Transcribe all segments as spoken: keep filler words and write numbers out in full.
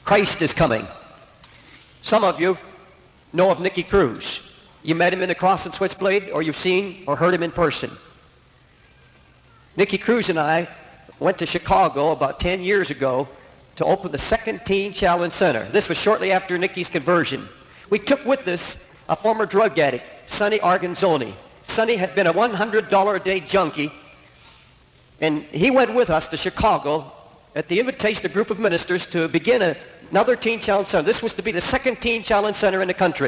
Christ is coming. Some of you know of Nicky Cruz. You met him in the Cross and Switchblade, or you've seen or heard him in person. Nicky Cruz and I went to Chicago about ten years ago to open the second Teen Challenge Center. This was shortly after Nicky's conversion. We took with us a former drug addict, Sonny Arganzoni. Sonny had been a one hundred dollars a day junkie, and he went with us to Chicago at the invitation of a group of ministers to begin a, another Teen Challenge Center. This was to be the second Teen Challenge Center in the country.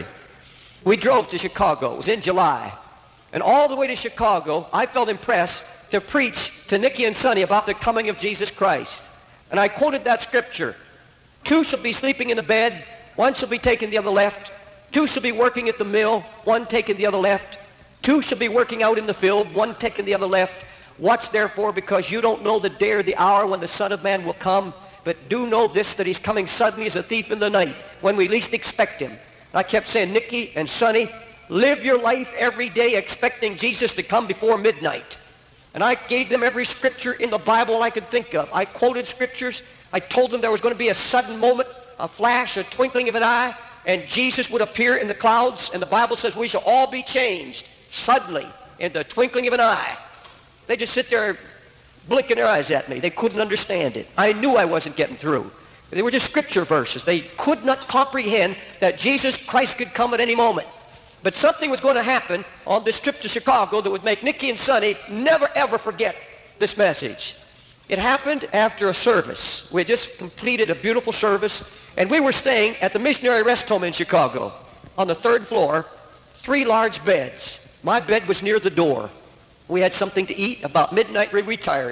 We drove to Chicago. It was in July. And all the way to Chicago, I felt impressed to preach to Nicky and Sonny about the coming of Jesus Christ. And I quoted that scripture. Two shall be sleeping in the bed, one shall be taking the other left. Two shall be working at the mill, one taking the other left. Two shall be working out in the field, one taking the other left. Watch therefore, because you don't know the day or the hour when the Son of Man will come. But do know this, that he's coming suddenly as a thief in the night, when we least expect him. I kept saying, Nicky and Sonny, live your life every day expecting Jesus to come before midnight. And I gave them every scripture in the Bible I could think of. I quoted scriptures. I told them there was going to be a sudden moment, a flash, a twinkling of an eye, and Jesus would appear in the clouds. And the Bible says we shall all be changed suddenly in the twinkling of an eye. They just sit there blinking their eyes at me. They couldn't understand it. I knew I wasn't getting through. They were just scripture verses. They could not comprehend that Jesus Christ could come at any moment. But something was going to happen on this trip to Chicago that would make Nicky and Sonny never, ever forget this message. It happened after a service. We had just completed a beautiful service, and we were staying at the Missionary Rest Home in Chicago on the third floor, three large beds. My bed was near the door. We had something to eat. About midnight, we retired.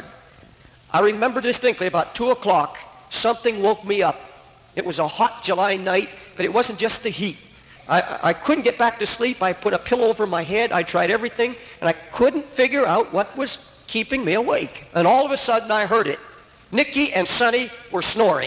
I remember distinctly about two o'clock, something woke me up. It was a hot July night, but it wasn't just the heat. I, I couldn't get back to sleep. I put a pillow over my head. I tried everything, and I couldn't figure out what was keeping me awake. And all of a sudden, I heard it. Nicky and Sonny were snoring.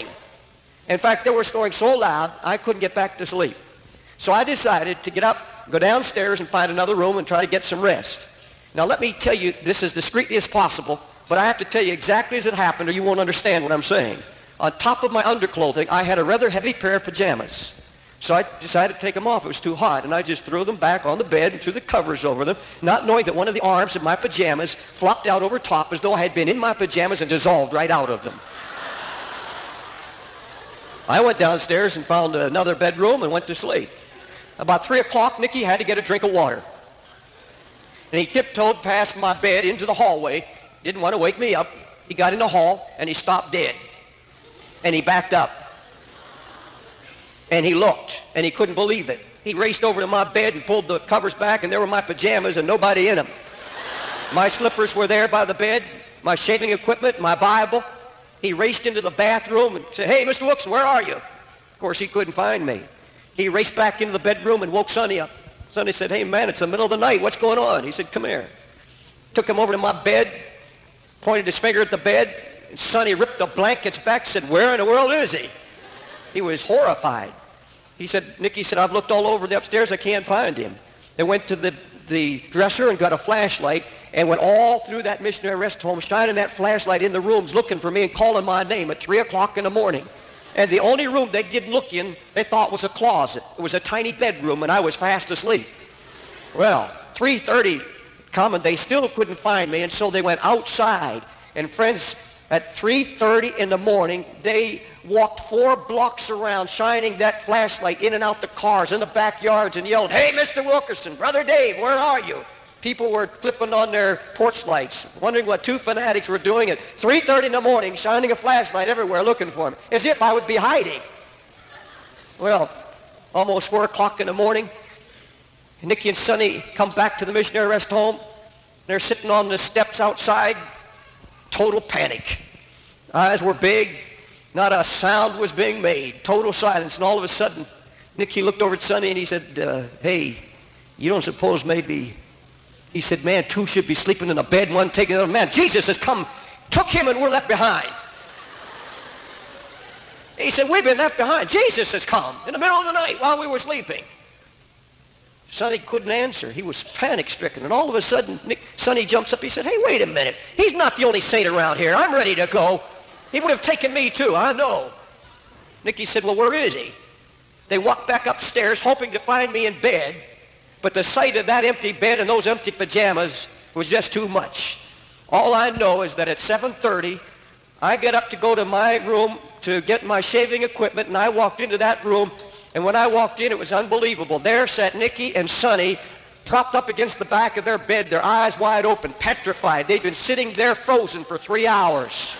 In fact, they were snoring so loud, I couldn't get back to sleep. So I decided to get up, go downstairs, and find another room and try to get some rest. Now, let me tell you this as discreetly as possible, but I have to tell you exactly as it happened, or you won't understand what I'm saying. On top of my underclothing, I had a rather heavy pair of pajamas. So I decided to take them off. It was too hot, and I just threw them back on the bed and threw the covers over them, not knowing that one of the arms of my pajamas flopped out over top as though I had been in my pajamas and dissolved right out of them. I went downstairs and found another bedroom and went to sleep. About three o'clock, Nicky had to get a drink of water. And he tiptoed past my bed into the hallway. Didn't want to wake me up. He got in the hall, and he stopped dead. And he backed up. And he looked, and he couldn't believe it. He raced over to my bed and pulled the covers back, and there were my pajamas and nobody in them. My slippers were there by the bed, my shaving equipment, my Bible. He raced into the bathroom and said, "Hey, Mister Wilkerson, where are you?" Of course, he couldn't find me. He raced back into the bedroom and woke Sonny up. Sonny said, "Hey, man, it's the middle of the night. What's going on?" He said, "Come here." Took him over to my bed, pointed his finger at the bed, and Sonny ripped the blankets back, said, "Where in the world is he?" He was horrified. He said, Nicky said, "I've looked all over the upstairs. I can't find him." They went to the, the dresser and got a flashlight and went all through that missionary rest home, shining that flashlight in the rooms, looking for me and calling my name at three o'clock in the morning. And the only room they didn't look in, they thought was a closet. It was a tiny bedroom, and I was fast asleep. Well, three thirty come, and they still couldn't find me, and so they went outside. And friends, at three thirty in the morning, they walked four blocks around, shining that flashlight in and out the cars, in the backyards, and yelled, "Hey, Mister Wilkerson, Brother Dave, where are you?" People were flipping on their porch lights, wondering what two fanatics were doing at three thirty in the morning, shining a flashlight everywhere looking for me, as if I would be hiding. Well, almost four o'clock in the morning, Nicky and Sonny come back to the missionary rest home. They're sitting on the steps outside. Total panic. Eyes were big. Not a sound was being made. Total silence. And all of a sudden, Nicky looked over at Sonny and he said, uh, "Hey, you don't suppose maybe..." He said, "Man, two should be sleeping in a bed, one taking the other. Man, Jesus has come, took him, and we're left behind." He said, "We've been left behind. Jesus has come in the middle of the night while we were sleeping." Sonny couldn't answer. He was panic-stricken. And all of a sudden, Nick, Sonny jumps up. He said, "Hey, wait a minute. He's not the only saint around here. I'm ready to go. He would have taken me, too. I know." Nikki said, well, where is he? They walked back upstairs hoping to find me in bed, but the sight of that empty bed and those empty pajamas was just too much. All I know is that at seven thirty, I get up to go to my room to get my shaving equipment, and I walked into that room, and when I walked in, it was unbelievable. There sat Nikki and Sonny propped up against the back of their bed, their eyes wide open, petrified. They'd been sitting there frozen for three hours.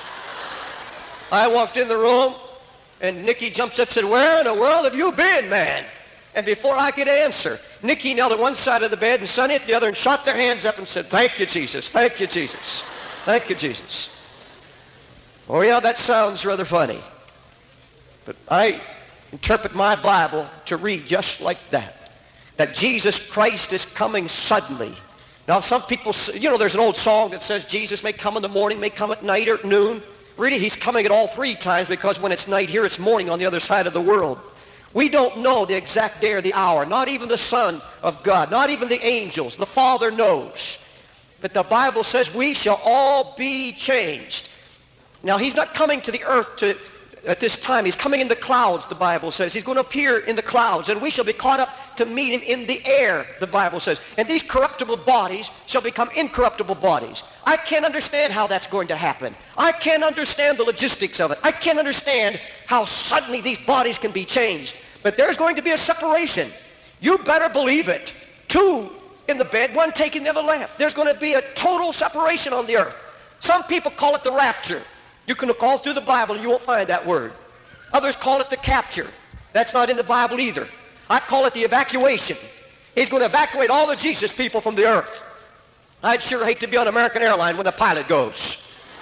I walked in the room, and Nikki jumps up and said, where in the world have you been, man? And before I could answer, Nikki knelt at one side of the bed and Sonny at the other and shot their hands up and said, thank you, Jesus. Thank you, Jesus. Thank you, Jesus. Oh, yeah, that sounds rather funny. But I interpret my Bible to read just like that. That Jesus Christ is coming suddenly. Now, some people, say, you know, there's an old song that says Jesus may come in the morning, may come at night or at noon. Really, he's coming at all three times, because when it's night here, it's morning on the other side of the world. We don't know the exact day or the hour, not even the Son of God, not even the angels. The Father knows. But the Bible says we shall all be changed. Now, he's not coming to the earth to, at this time. He's coming in the clouds, the Bible says. He's going to appear in the clouds, and we shall be caught up to meet him in the air, the Bible says. And these corruptible bodies shall become incorruptible bodies. I can't understand how that's going to happen. I can't understand the logistics of it. I can't understand how suddenly these bodies can be changed. But there's going to be a separation. You better believe it. Two in the bed, one taking the other left. There's going to be a total separation on the earth. Some people call it the rapture. You can look all through the Bible and you won't find that word. Others call it the capture. That's not in the Bible either. I call it the evacuation. He's going to evacuate all the Jesus people from the earth. I'd sure hate to be on American Airlines when the pilot goes.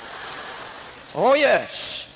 Oh, yes.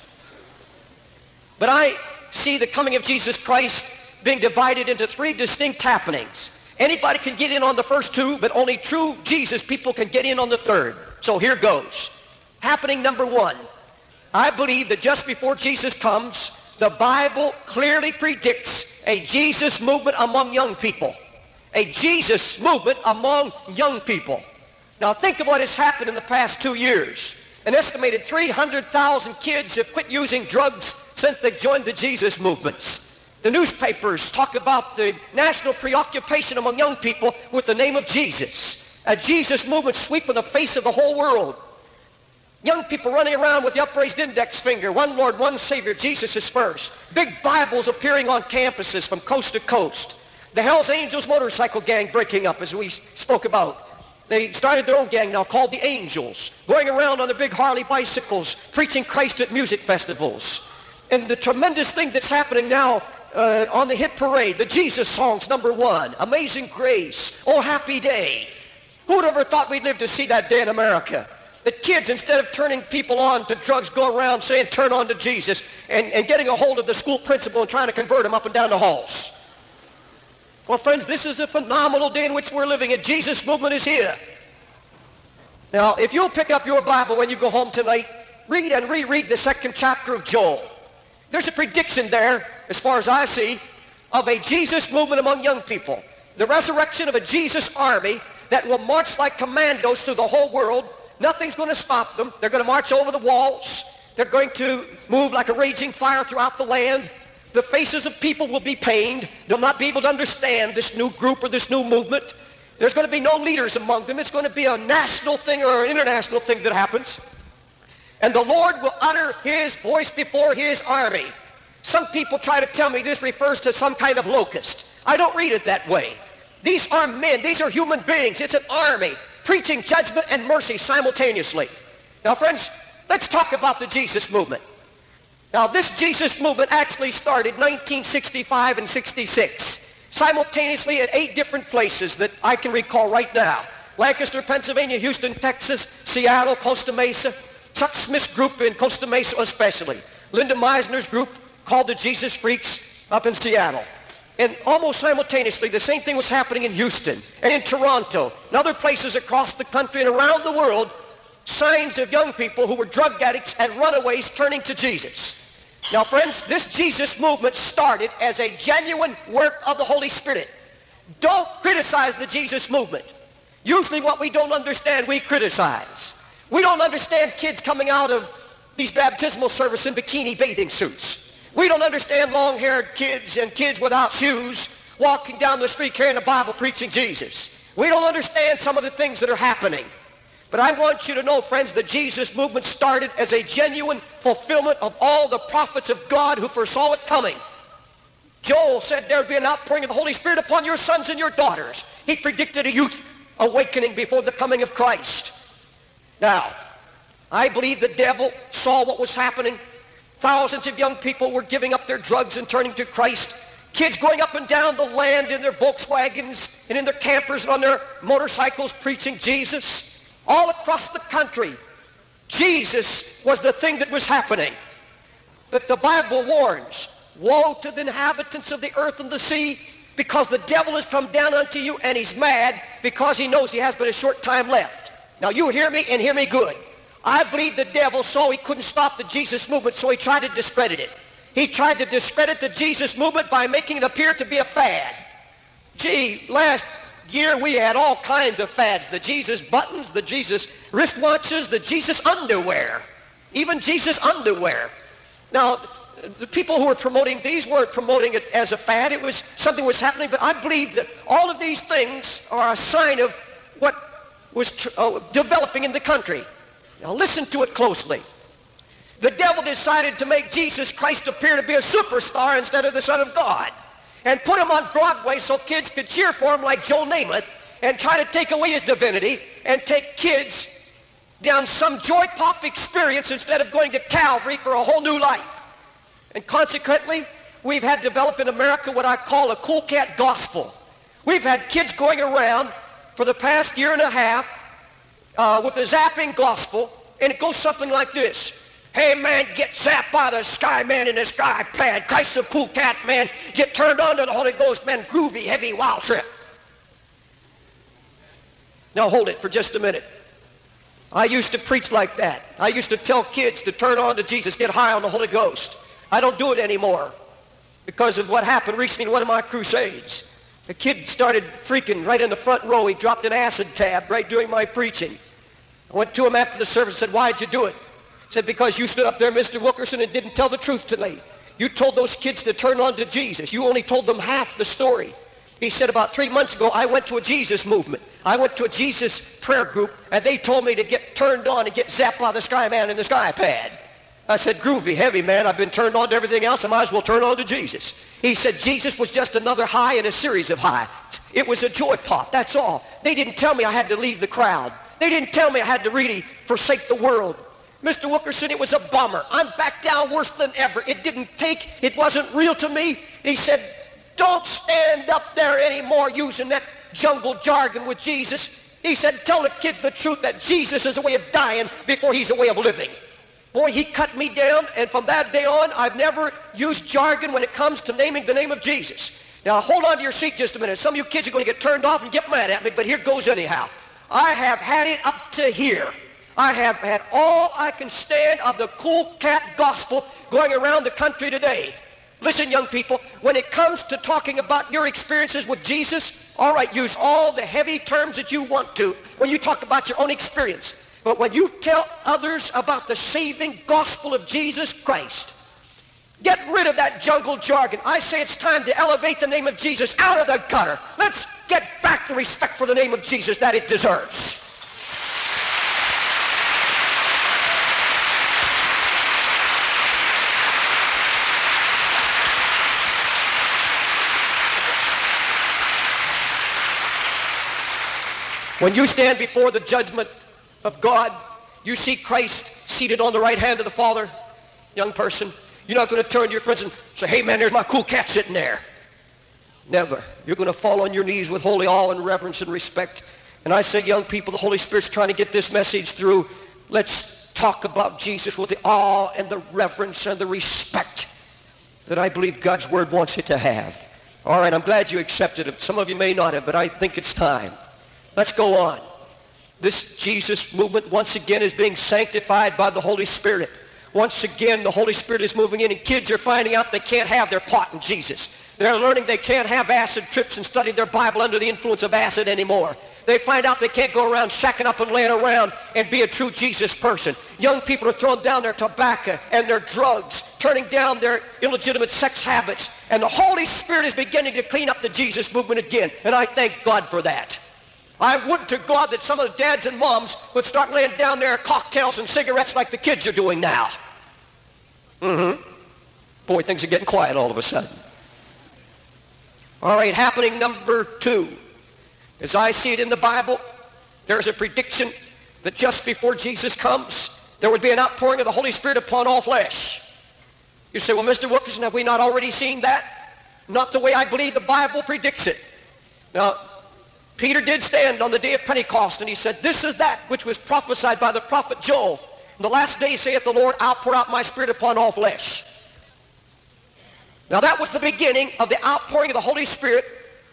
But I see the coming of Jesus Christ being divided into three distinct happenings. Anybody can get in on the first two, but only true Jesus people can get in on the third. So here goes. Happening number one. I believe that just before Jesus comes, the Bible clearly predicts a Jesus movement among young people. A Jesus movement among young people. Now think of what has happened in the past two years. An estimated three hundred thousand kids have quit using drugs since they've joined the Jesus movements. The newspapers talk about the national preoccupation among young people with the name of Jesus. A Jesus movement sweeping the face of the whole world. Young people running around with the upraised index finger. One Lord, one Savior. Jesus is first. Big Bibles appearing on campuses from coast to coast. The Hells Angels motorcycle gang breaking up, as we spoke about. They started their own gang now called the Angels, going around on their big Harley bicycles, preaching Christ at music festivals. And the tremendous thing that's happening now uh, on the hit parade, the Jesus songs, number one, Amazing Grace, Oh Happy Day. Who would ever thought we'd live to see that day in America? The kids, instead of turning people on to drugs, go around saying, turn on to Jesus, and, and getting a hold of the school principal and trying to convert him up and down the halls. Well, friends, this is a phenomenal day in which we're living, and Jesus movement is here. Now, if you'll pick up your Bible when you go home tonight, read and reread the second chapter of Joel. There's a prediction there, as far as I see, of a Jesus movement among young people. The resurrection of a Jesus army that will march like commandos through the whole world. Nothing's going to stop them. They're going to march over the walls. They're going to move like a raging fire throughout the land. The faces of people will be pained. They'll not be able to understand this new group or this new movement. There's going to be no leaders among them. It's going to be a national thing or an international thing that happens. And the Lord will utter his voice before his army. Some people try to tell me this refers to some kind of locust. I don't read it that way. These are men. These are human beings. It's an army preaching judgment and mercy simultaneously. Now, friends, let's talk about the Jesus movement. Now, this Jesus movement actually started nineteen sixty-five and sixty-six, simultaneously at eight different places that I can recall right now. Lancaster, Pennsylvania, Houston, Texas, Seattle, Costa Mesa, Chuck Smith's group in Costa Mesa especially, Linda Meisner's group called the Jesus Freaks up in Seattle. And almost simultaneously, the same thing was happening in Houston and in Toronto and other places across the country and around the world, signs of young people who were drug addicts and runaways turning to Jesus. Now, friends, this Jesus movement started as a genuine work of the Holy Spirit. Don't criticize the Jesus movement. Usually what we don't understand, we criticize. We don't understand kids coming out of these baptismal services in bikini bathing suits. We don't understand long-haired kids and kids without shoes walking down the street carrying a Bible preaching Jesus. We don't understand some of the things that are happening. But I want you to know, friends, the Jesus movement started as a genuine fulfillment of all the prophets of God who foresaw it coming. Joel said there would be an outpouring of the Holy Spirit upon your sons and your daughters. He predicted a youth awakening before the coming of Christ. Now, I believe the devil saw what was happening. Thousands of young people were giving up their drugs and turning to Christ. Kids going up and down the land in their Volkswagens and in their campers and on their motorcycles preaching Jesus. All across the country, Jesus was the thing that was happening. But the Bible warns, woe to the inhabitants of the earth and the sea, because the devil has come down unto you, and he's mad because he knows he has but a short time left. Now you hear me and hear me good. I believe the devil saw he couldn't stop the Jesus movement, so he tried to discredit it. He tried to discredit the Jesus movement by making it appear to be a fad. Gee, last year we had all kinds of fads. The Jesus buttons, the Jesus wristwatches, the Jesus underwear. Even Jesus underwear. Now, the people who were promoting these weren't promoting it as a fad. It was something was happening, but I believe that all of these things are a sign of what was tr- uh, developing in the country. Now listen to it closely. The devil decided to make Jesus Christ appear to be a superstar instead of the Son of God, and put him on Broadway so kids could cheer for him like Joe Namath, and try to take away his divinity and take kids down some joy pop experience instead of going to Calvary for a whole new life. And consequently, we've had developed in America what I call a cool cat gospel. We've had kids going around for the past year and a half uh, with the zapping gospel, and it goes something like this. Hey man, get zapped by the sky man in the sky pad. Christ's a cool cat man. Get turned on to the Holy Ghost man. Groovy, heavy, wild trip. Now hold it for just a minute. I used to preach like that. I used to tell kids to turn on to Jesus, get high on the Holy Ghost. I don't do it anymore because of what happened recently in one of my crusades. A kid started freaking right in the front row. He dropped an acid tab right during my preaching. I went to him after the service and said, why'd you do it? He said, because you stood up there, Mister Wilkerson, and didn't tell the truth tonight. You told those kids to turn on to Jesus. You only told them half the story. He said, about three months ago, I went to a Jesus movement. I went to a Jesus prayer group, and they told me to get turned on and get zapped by the sky man in the sky pad. I said, groovy, heavy, man. I've been turned on to everything else. I might as well turn on to Jesus. He said, Jesus was just another high in a series of highs. It was a joy pop, that's all. They didn't tell me I had to leave the crowd. They didn't tell me I had to really forsake the world. Mister Wilkerson, it was a bummer. I'm back down worse than ever. It didn't take, it wasn't real to me. He said, don't stand up there anymore using that jungle jargon with Jesus. He said, tell the kids the truth that Jesus is a way of dying before he's a way of living. Boy, he cut me down, and from that day on, I've never used jargon when it comes to naming the name of Jesus. Now, hold on to your seat just a minute. Some of you kids are going to get turned off and get mad at me, but here goes anyhow. I have had it up to here. I have had all I can stand of the cool cat gospel going around the country today. Listen, young people, when it comes to talking about your experiences with Jesus, all right, use all the heavy terms that you want to when you talk about your own experience. But when you tell others about the saving gospel of Jesus Christ, get rid of that jungle jargon. I say it's time to elevate the name of Jesus out of the gutter. Let's get back the respect for the name of Jesus that it deserves. When you stand before the judgment of God, you see Christ seated on the right hand of the Father, young person. You're not going to turn to your friends and say, hey man, there's my cool cat sitting there. Never. You're going to fall on your knees with holy awe and reverence and respect. And I say, young people, the Holy Spirit's trying to get this message through. Let's talk about Jesus with the awe and the reverence and the respect that I believe God's Word wants it to have. All right, I'm glad you accepted it. Some of you may not have, but I think it's time. Let's go on. This Jesus movement once again is being sanctified by the Holy Spirit. Once again, the Holy Spirit is moving in, and kids are finding out they can't have their pot in Jesus. They're learning they can't have acid trips and study their Bible under the influence of acid anymore. They find out they can't go around shacking up and laying around and be a true Jesus person. Young people are throwing down their tobacco and their drugs, turning down their illegitimate sex habits, and the Holy Spirit is beginning to clean up the Jesus movement again, and I thank God for that. I would to God that some of the dads and moms would start laying down their cocktails and cigarettes like the kids are doing now. Mm-hmm. Boy, things are getting quiet all of a sudden. All right, happening number two. As I see it in the Bible, there's a prediction that just before Jesus comes, there would be an outpouring of the Holy Spirit upon all flesh. You say, well, Mister Wilkerson, have we not already seen that? Not the way I believe the Bible predicts it. Now, Peter did stand on the day of Pentecost, and he said, this is that which was prophesied by the prophet Joel. In the last days, saith the Lord, I'll pour out my Spirit upon all flesh. Now, that was the beginning of the outpouring of the Holy Spirit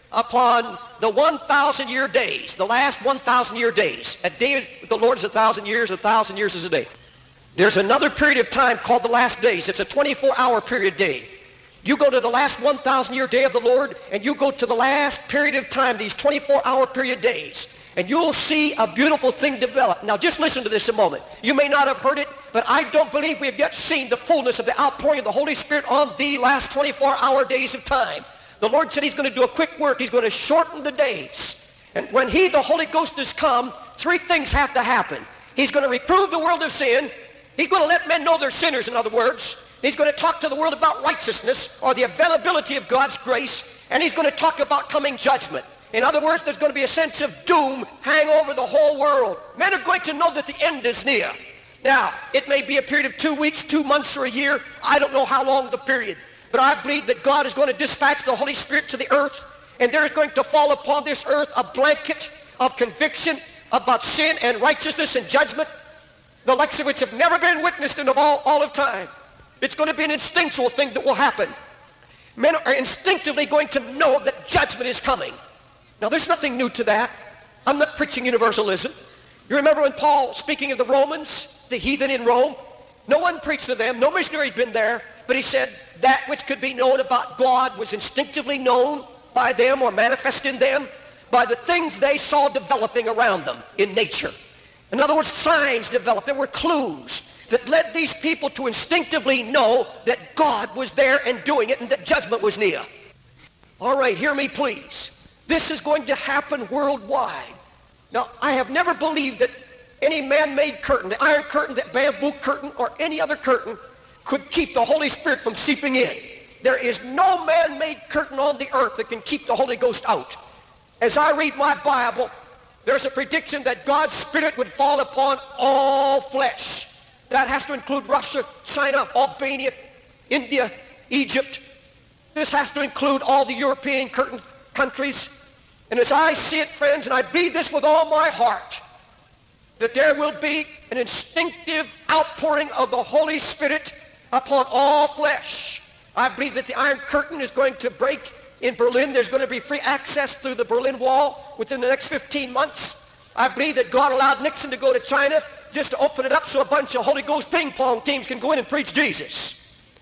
upon the one thousand year days, the last one thousand year days. A day with the Lord is a thousand years, a thousand years is a day. There's another period of time called the last days. It's a twenty-four hour period day. You go to the last one thousand year day of the Lord, and you go to the last period of time, these twenty-four hour period days, and you'll see a beautiful thing develop. Now, just listen to this a moment. You may not have heard it, but I don't believe we have yet seen the fullness of the outpouring of the Holy Spirit on the last twenty-four hour days of time. The Lord said he's going to do a quick work. He's going to shorten the days. And when he, the Holy Ghost, has come, three things have to happen. He's going to reprove the world of sin. He's going to let men know they're sinners, in other words. He's going to talk to the world about righteousness, or the availability of God's grace. And he's going to talk about coming judgment. In other words, there's going to be a sense of doom hang over the whole world. Men are going to know that the end is near. Now, it may be a period of two weeks, two months, or a year. I don't know how long the period. But I believe that God is going to dispatch the Holy Spirit to the earth, and there is going to fall upon this earth a blanket of conviction about sin and righteousness and judgment, the likes of which have never been witnessed in all, all of time. It's going to be an instinctual thing that will happen. Men are instinctively going to know that judgment is coming. Now, there's nothing new to that. I'm not preaching universalism. You remember when Paul, speaking of the Romans, the heathen in Rome, no one preached to them, no missionary had been there, but he said that which could be known about God was instinctively known by them or manifest in them by the things they saw developing around them in nature. In other words, signs developed. There were clues that led these people to instinctively know that God was there and doing it and that judgment was near. All right, hear me please. This is going to happen worldwide. Now, I have never believed that any man-made curtain, the iron curtain, the bamboo curtain, or any other curtain could keep the Holy Spirit from seeping in. There is no man-made curtain on the earth that can keep the Holy Ghost out. As I read my Bible, there's a prediction that God's Spirit would fall upon all flesh. That has to include Russia, China, Albania, India, Egypt. This has to include all the European curtain countries. And as I see it, friends, and I believe this with all my heart, that there will be an instinctive outpouring of the Holy Spirit upon all flesh. I believe that the Iron Curtain is going to break in Berlin. There's going to be free access through the Berlin Wall within the next fifteen months. I believe that God allowed Nixon to go to China just to open it up so a bunch of Holy Ghost ping pong teams can go in and preach Jesus.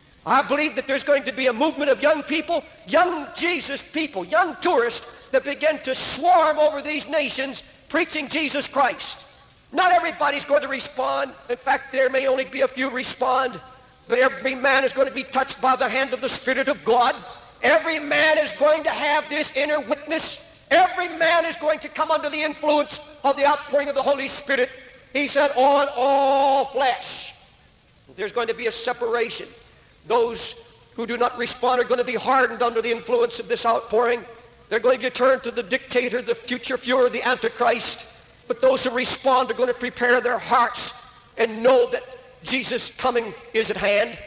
I believe that there's going to be a movement of young people, young Jesus people, young tourists that begin to swarm over these nations preaching Jesus Christ. Not everybody's going to respond. In fact, there may only be a few respond. But every man is going to be touched by the hand of the Spirit of God. Every man is going to have this inner witness. Every man is going to come under the influence of the outpouring of the Holy Spirit. He said, on all flesh. There's going to be a separation. Those who do not respond are going to be hardened under the influence of this outpouring. They're going to turn to the dictator, the future Fuhrer, the Antichrist. But those who respond are going to prepare their hearts and know that Jesus' coming is at hand.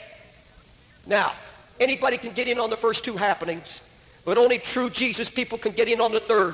Now, anybody can get in on the first two happenings, but only true Jesus people can get in on the third.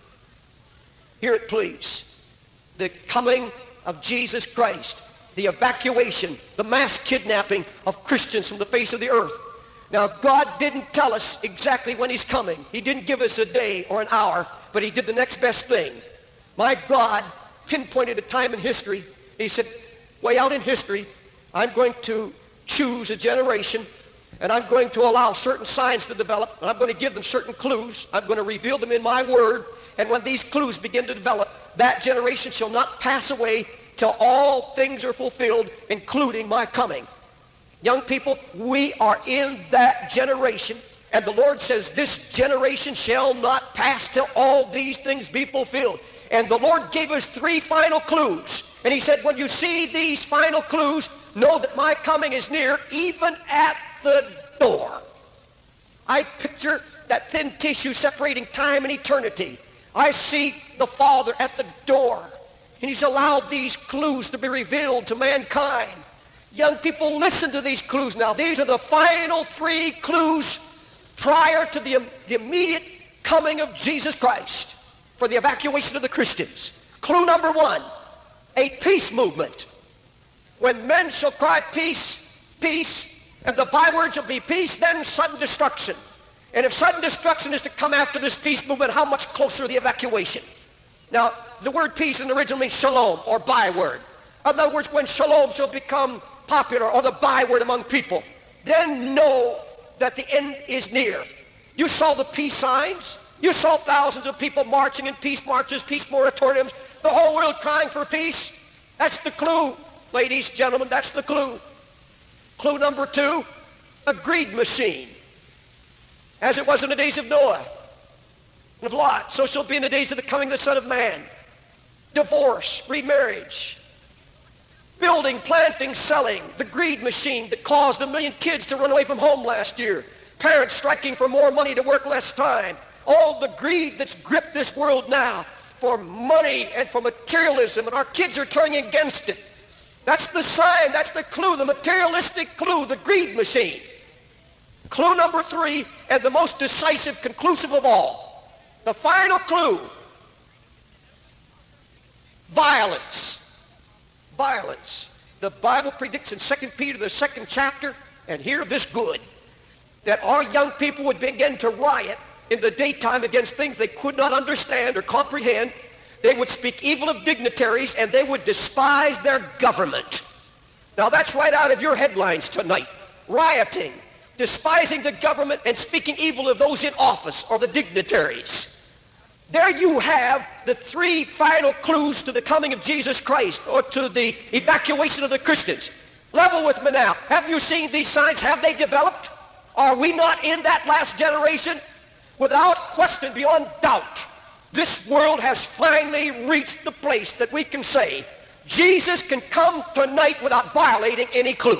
Hear it, please. The coming of Jesus Christ, the evacuation, the mass kidnapping of Christians from the face of the earth. Now, God didn't tell us exactly when he's coming. He didn't give us a day or an hour, but he did the next best thing. My God pinpointed a time in history. He said, way out in history, I'm going to choose a generation And I'm going to allow certain signs to develop, and I'm going to give them certain clues. I'm going to reveal them in my word. And when these clues begin to develop, that generation shall not pass away till all things are fulfilled, including my coming. Young people, we are in that generation, and the Lord says this generation shall not pass till all these things be fulfilled. And the Lord gave us three final clues. And he said, when you see these final clues, know that my coming is near, even at the door. I picture that thin tissue separating time and eternity. I see the Father at the door, and he's allowed these clues to be revealed to mankind. Young people, listen to these clues now. These are the final three clues prior to the, the immediate coming of Jesus Christ for the evacuation of the Christians. Clue number one, a peace movement. When men shall cry peace, peace, and the byword shall be peace, then sudden destruction. And if sudden destruction is to come after this peace movement, how much closer the evacuation? Now, the word peace in the original means shalom, or byword. In other words, when shalom shall become popular, or the byword among people, then know that the end is near. You saw the peace signs. You saw thousands of people marching in peace marches, peace moratoriums, the whole world crying for peace. That's the clue, ladies, gentlemen, that's the clue. Clue number two, a greed machine. As it was in the days of Noah and of Lot, so shall it be in the days of the coming of the Son of Man. Divorce, remarriage, building, planting, selling, the greed machine that caused a million kids to run away from home last year. Parents striking for more money to work less time. All the greed that's gripped this world now for money and for materialism, and our kids are turning against it. That's the sign, that's the clue, the materialistic clue, the greed machine. Clue number three, and the most decisive, conclusive of all, the final clue, violence. Violence. The Bible predicts in Second Peter, the second chapter, and hear this good, that our young people would begin to riot in the daytime against things they could not understand or comprehend. They would speak evil of dignitaries, and they would despise their government. Now that's right out of your headlines tonight. Rioting, despising the government, and speaking evil of those in office or the dignitaries. There you have the three final clues to the coming of Jesus Christ, or to the evacuation of the Christians. Level with me now. Have you seen these signs? Have they developed? Are we not in that last generation? Without question, beyond doubt, this world has finally reached the place that we can say Jesus can come tonight without violating any clue.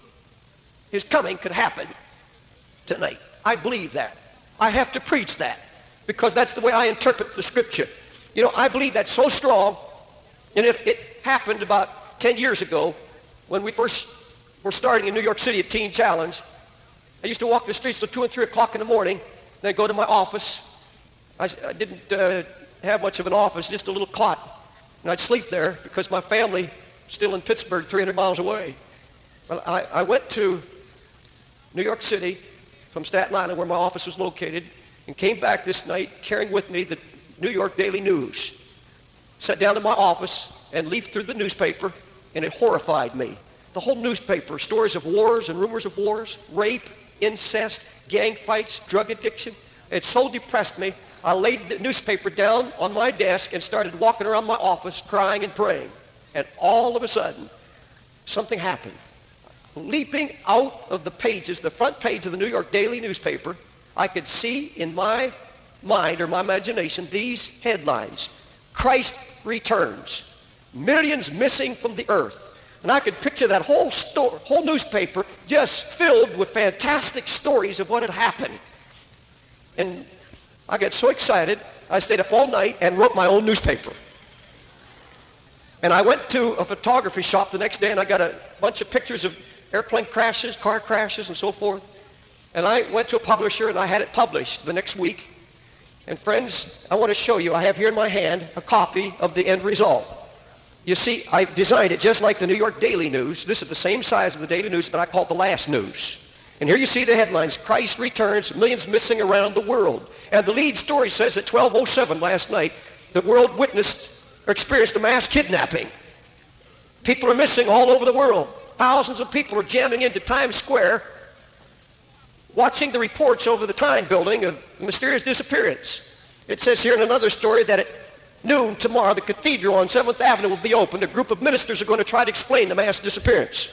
His coming could happen tonight. I believe that. I have to preach that, because that's the way I interpret the Scripture. You know, I believe that so strong, and it, it happened about ten years ago when we first were starting in New York City at Teen Challenge. I used to walk the streets till two and three o'clock in the morning, then go to my office. I, I didn't uh, have much of an office, just a little cot, and I'd sleep there because my family still in Pittsburgh, three hundred miles away. Well, I, I went to New York City from Staten Island, where my office was located, and came back this night carrying with me the New York Daily News. Sat down in my office and leafed through the newspaper, and it horrified me. The whole newspaper, stories of wars and rumors of wars, rape, incest, gang fights, drug addiction. It so depressed me, I laid the newspaper down on my desk and started walking around my office crying and praying. And all of a sudden, something happened. Leaping out of the pages, the front page of the New York Daily newspaper, I could see in my mind or my imagination these headlines: Christ returns, millions missing from the earth. And I could picture that whole sto- whole newspaper just filled with fantastic stories of what had happened. And I got so excited, I stayed up all night and wrote my own newspaper. And I went to a photography shop the next day, and I got a bunch of pictures of airplane crashes, car crashes, and so forth. And I went to a publisher, and I had it published the next week. And friends, I want to show you, I have here in my hand a copy of the end result. You see, I designed it just like the New York Daily News. This is the same size as the Daily News, but I call it the last news. And here you see the headlines: Christ returns, millions missing around the world. And the lead story says at twelve oh seven last night, the world witnessed or experienced a mass kidnapping. People are missing all over the world. Thousands of people are jamming into Times Square watching the reports over the Time building of mysterious disappearance. It says here in another story that at noon tomorrow, the cathedral on seventh Avenue will be opened. A group of ministers are going to try to explain the mass disappearance.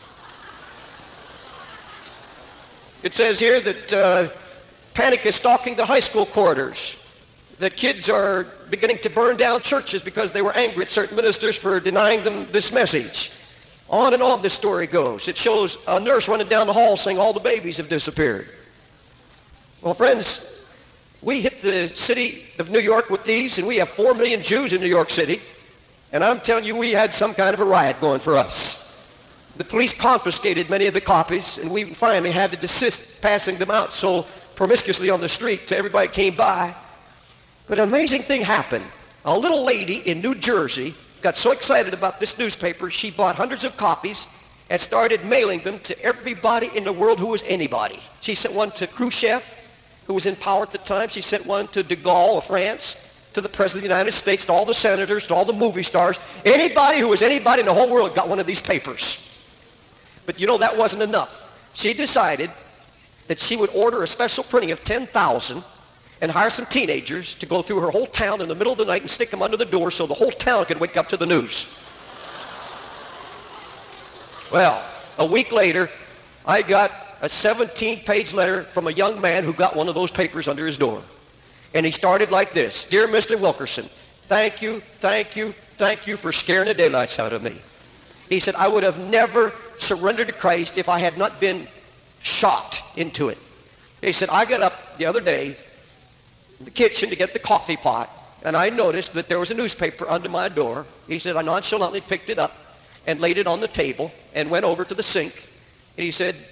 It says here that uh, panic is stalking the high school corridors. That kids are beginning to burn down churches because they were angry at certain ministers for denying them this message. On and on this story goes. It shows a nurse running down the hall saying all the babies have disappeared. Well, friends, we hit the city of New York with these, and we have four million Jews in New York City. And I'm telling you, we had some kind of a riot going for us. The police confiscated many of the copies, and we finally had to desist passing them out so promiscuously on the street to everybody that came by. But an amazing thing happened. A little lady in New Jersey got so excited about this newspaper, she bought hundreds of copies and started mailing them to everybody in the world who was anybody. She sent one to Khrushchev, who was in power at the time. She sent one to de Gaulle of France, to the President of the United States, to all the senators, to all the movie stars. Anybody who was anybody in the whole world got one of these papers. But you know, that wasn't enough. She decided that she would order a special printing of ten thousand and hire some teenagers to go through her whole town in the middle of the night and stick them under the door so the whole town could wake up to the news. Well, a week later, I got a seventeen-page letter from a young man who got one of those papers under his door. And he started like this: Dear Mister Wilkerson, thank you, thank you, thank you for scaring the daylights out of me. He said, I would have never surrendered to Christ if I had not been shocked into it. He said, I got up the other day in the kitchen to get the coffee pot, and I noticed that there was a newspaper under my door. He said, I nonchalantly picked it up and laid it on the table and went over to the sink. And he said,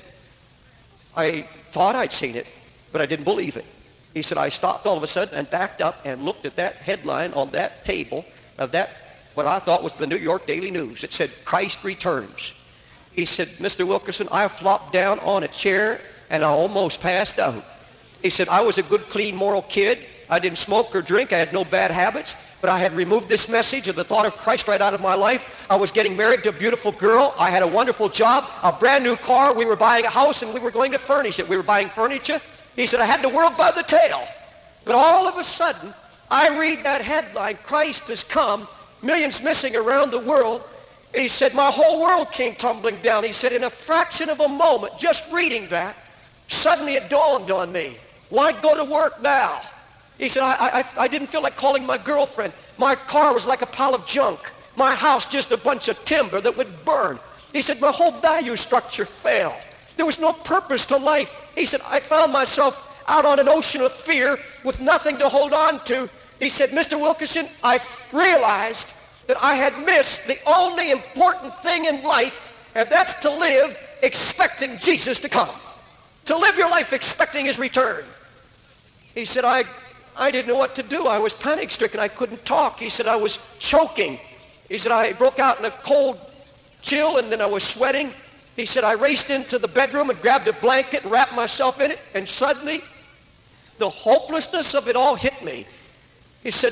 I thought I'd seen it, but I didn't believe it. He said, I stopped all of a sudden and backed up and looked at that headline on that table of that, what I thought was the New York Daily News. It said, Christ returns. He said, Mister Wilkerson, I flopped down on a chair and I almost passed out. He said, I was a good, clean, moral kid. I didn't smoke or drink. I had no bad habits. But I had removed this message of the thought of Christ right out of my life. I was getting married to a beautiful girl. I had a wonderful job, a brand new car. We were buying a house and we were going to furnish it. We were buying furniture. He said, I had the world by the tail. But all of a sudden, I read that headline, Christ has come, millions missing around the world. And he said, my whole world came tumbling down. He said, in a fraction of a moment, just reading that, suddenly it dawned on me. Why go to work now? He said, I, I, I didn't feel like calling my girlfriend. My car was like a pile of junk. My house just a bunch of timber that would burn. He said, my whole value structure failed. There was no purpose to life. He said, I found myself out on an ocean of fear with nothing to hold on to. He said, Mister Wilkerson, I realized that I had missed the only important thing in life, and that's to live expecting Jesus to come. To live your life expecting his return. He said, I, I didn't know what to do. I was panic-stricken. I couldn't talk. He said, I was choking. He said, I broke out in a cold chill, and then I was sweating. He said, I raced into the bedroom and grabbed a blanket and wrapped myself in it, and suddenly the hopelessness of it all hit me. He said,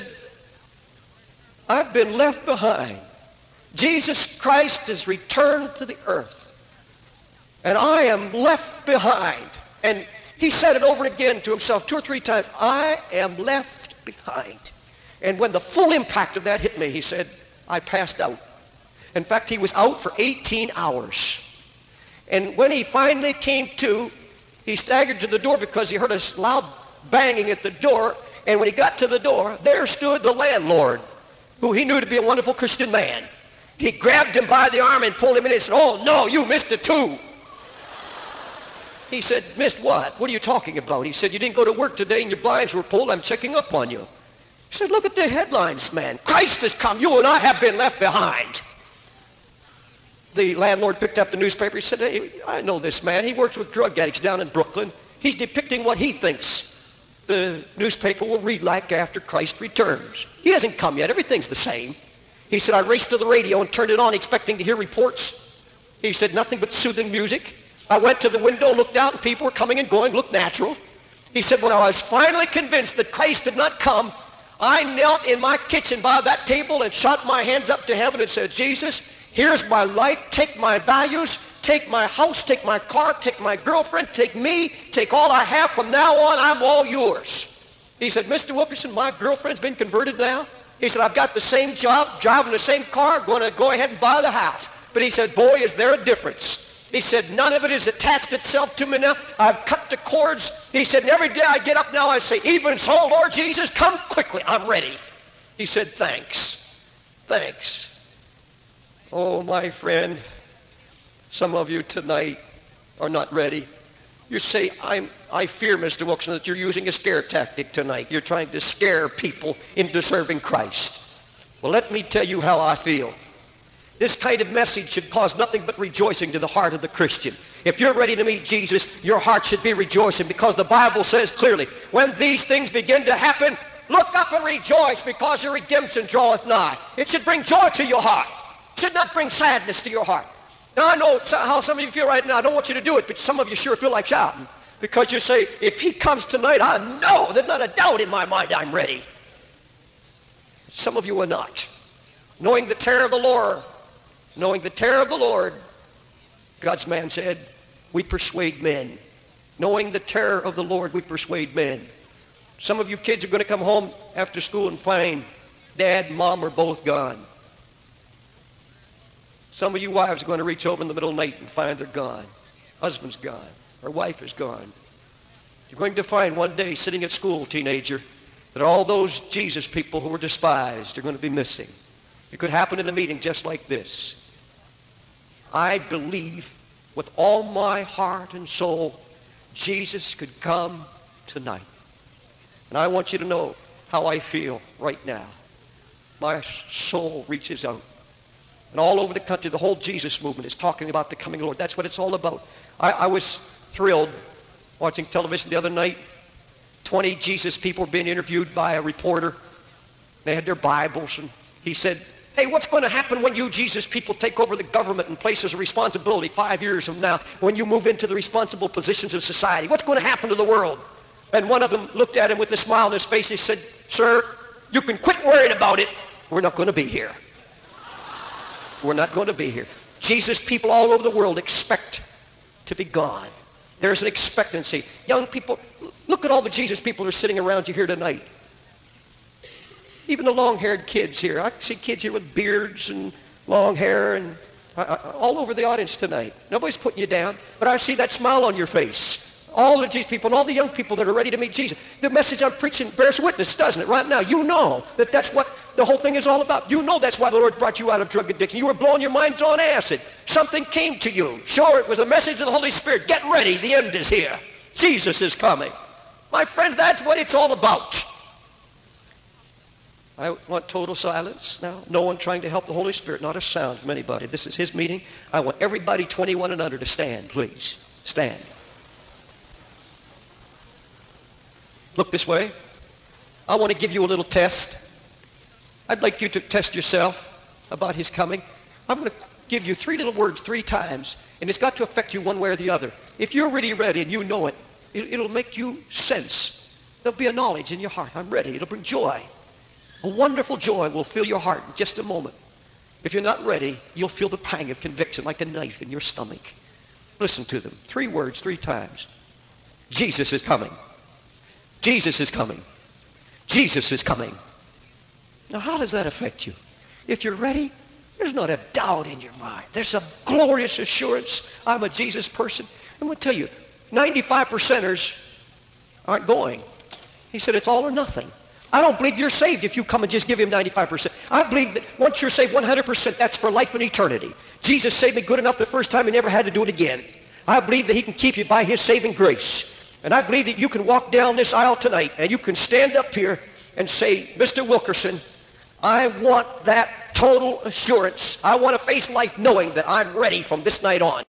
I've been left behind. Jesus Christ has returned to the earth, and I am left behind. And he said it over again to himself two or three times, I am left behind. And when the full impact of that hit me, he said, I passed out. In fact, he was out for eighteen hours. And when he finally came to, he staggered to the door because he heard a loud banging at the door. And when he got to the door, there stood the landlord, who he knew to be a wonderful Christian man. He grabbed him by the arm and pulled him in and said, oh, no, you missed it too. He said, missed what? What are you talking about? He said, you didn't go to work today and your blinds were pulled. I'm checking up on you. He said, look at the headlines, man. Christ has come. You and I have been left behind. The landlord picked up the newspaper. He said, hey, I know this man. He works with drug addicts down in Brooklyn. He's depicting what he thinks the newspaper will read like after Christ returns. He hasn't come yet. Everything's the same. He said, I raced to the radio and turned it on expecting to hear reports. He said, nothing but soothing music. I went to the window, looked out, and people were coming and going, looked natural. He said, when I was finally convinced that Christ had not come, I knelt in my kitchen by that table and shot my hands up to heaven and said, Jesus, Here's my life. Take my values. Take my house. Take my car. Take my girlfriend. Take me. Take all I have. From now on, I'm all yours. He said, Mister Wilkerson, my girlfriend's been converted now. He said, I've got the same job, driving the same car, going to go ahead and buy the house. But he said, boy, is there a difference. He said, none of it has attached itself to me now. I've cut the cords. He said, and every day I get up now, I say, even so, Lord Jesus, come quickly. I'm ready. He said, thanks. Thanks. Oh, my friend, some of you tonight are not ready. You say, I'm, I fear, Mister Wilkerson, that you're using a scare tactic tonight. You're trying to scare people into serving Christ. Well, let me tell you how I feel. This kind of message should cause nothing but rejoicing to the heart of the Christian. If you're ready to meet Jesus, your heart should be rejoicing, because the Bible says clearly, when these things begin to happen, look up and rejoice, because your redemption draweth nigh. It should bring joy to your heart. It should not bring sadness to your heart. Now, I know how some of you feel right now. I don't want you to do it, but some of you sure feel like shouting, because you say, if he comes tonight, I know there's not a doubt in my mind I'm ready. Some of you are not. Knowing the terror of the Lord, knowing the terror of the Lord, God's man said, we persuade men. Knowing the terror of the Lord, we persuade men. Some of you kids are going to come home after school and find Dad and Mom are both gone. Some of you wives are going to reach over in the middle of the night and find they're gone. Husband's gone. Or wife is gone. You're going to find one day, sitting at school, teenager, that all those Jesus people who were despised are going to be missing. It could happen in a meeting just like this. I believe with all my heart and soul Jesus could come tonight. And I want you to know how I feel right now. My soul reaches out. And all over the country, the whole Jesus movement is talking about the coming Lord. That's what it's all about. I, I was thrilled watching television the other night. Twenty Jesus people were being interviewed by a reporter. They had their Bibles, and he said, hey, what's going to happen when you Jesus people take over the government and places of responsibility five years from now, when you move into the responsible positions of society? What's going to happen to the world? And one of them looked at him with a smile on his face. He said, sir, you can quit worrying about it. We're not going to be here. We're not going to be here. Jesus people all over the world expect to be gone. There's an expectancy. Young people, look at all the Jesus people who are sitting around you here tonight. Even the long-haired kids here. I see kids here with beards and long hair and uh, all over the audience tonight. Nobody's putting you down, but I see that smile on your face. All the Jesus people and all the young people that are ready to meet Jesus. The message I'm preaching bears witness, doesn't it? Right now, you know that that's what the whole thing is all about. You know that's why the Lord brought you out of drug addiction. You were blowing your minds on acid. Something came to you. Sure, it was a message of the Holy Spirit. Get ready. The end is here. Jesus is coming. My friends, that's what it's all about. I want total silence now. No one trying to help the Holy Spirit. Not a sound from anybody. This is his meeting. I want everybody twenty-one and under to stand, please. Stand. Look this way. I want to give you a little test. I'd like you to test yourself about his coming. I'm going to give you three little words three times, and it's got to affect you one way or the other. If you're really ready and you know it, it'll make you sense. There'll be a knowledge in your heart. I'm ready. It'll bring joy. A wonderful joy will fill your heart in just a moment. If you're not ready, you'll feel the pang of conviction like a knife in your stomach. Listen to them. Three words three times. Jesus is coming. Jesus is coming. Jesus is coming. Now, how does that affect you? If you're ready, there's not a doubt in your mind. There's a glorious assurance. I'm a Jesus person. I'm going to tell you, ninety-five percenters aren't going. He said it's all or nothing. I don't believe you're saved if you come and just give him ninety-five percent. I believe that once you're saved one hundred percent, that's for life and eternity. Jesus saved me good enough the first time, he never had to do it again. I believe that he can keep you by his saving grace. And I believe that you can walk down this aisle tonight and you can stand up here and say, Mister Wilkerson, I want that total assurance. I want to face life knowing that I'm ready from this night on.